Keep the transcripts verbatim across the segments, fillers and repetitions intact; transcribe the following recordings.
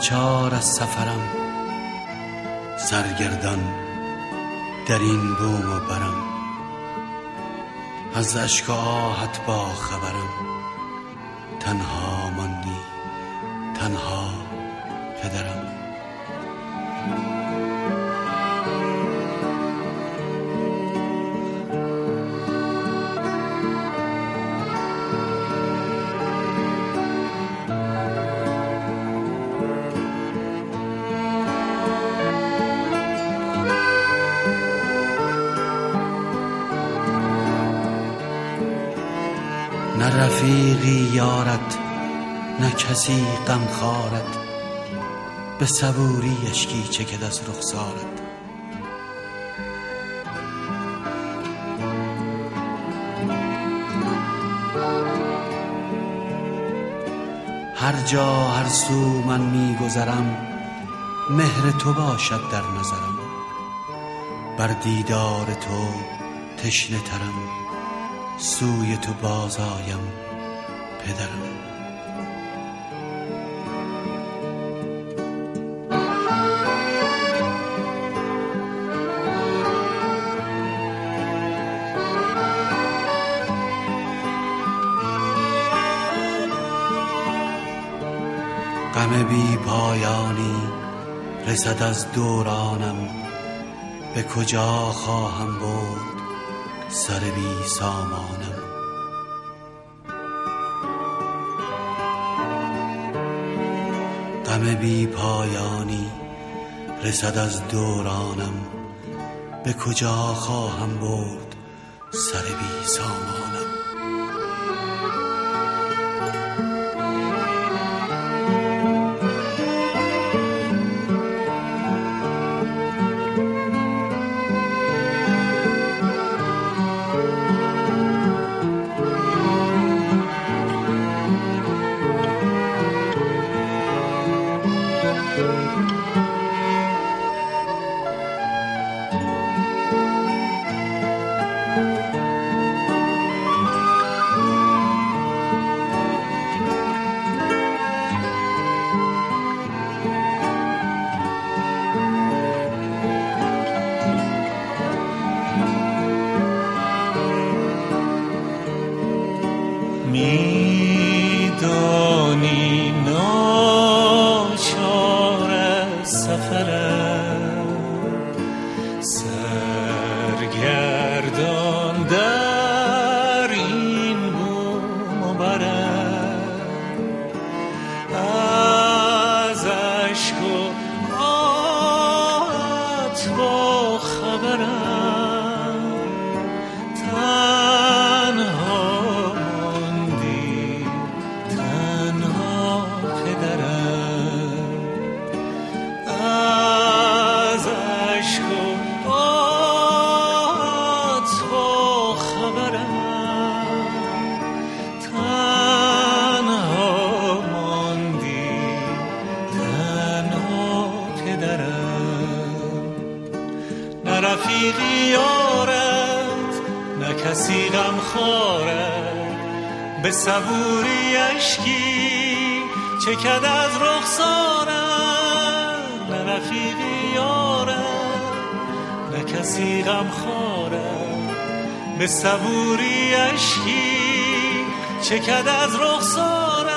ناچار از سفرم، سرگردان در این بوم و برم. از اشک و آهت با خبرم، تنها ماندی تنها پدرم. نه رفیقی یارد، نه کسی غمخوارد، به صبوری اشکی چکد از رخسارد. هر جا هر سو من میگذرم، مهر تو باشد در نظرم. بر دیدار تو تشنه ترم، سوی تو بازآیم پدرم. غم بی پایانی رسد از دورانم، به کجا خواهم برد سر بی سامانم. غم بی پایانی رسد از دورانم، به کجا خواهم برد سر بی سامانم. میدانی ناچار از سفرم، سرگردان در این بوم و برم. از اشک و آهت با خبرم، تنها ماندی تنها پدرم. از اشک و آهت با خبرم، تنها ماندی تنها پدرم. نه رفیقی یارد، نه کسی غمخوارد، به صبوری اشکی چکد از رخسارم. نه رفیقی یارد، نه کسی غمخوارد، به صبوری اشکی چکد از رخسارم.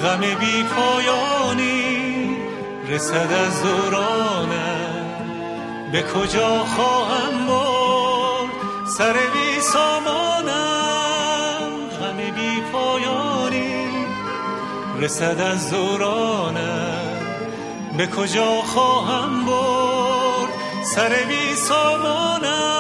غم بی پایانی رسد از دورانم، به کجا خواهم برد سر بی سامانم. غم بی پایانی رسد از دورانم، به کجا خواهم برد سر بی سامانم.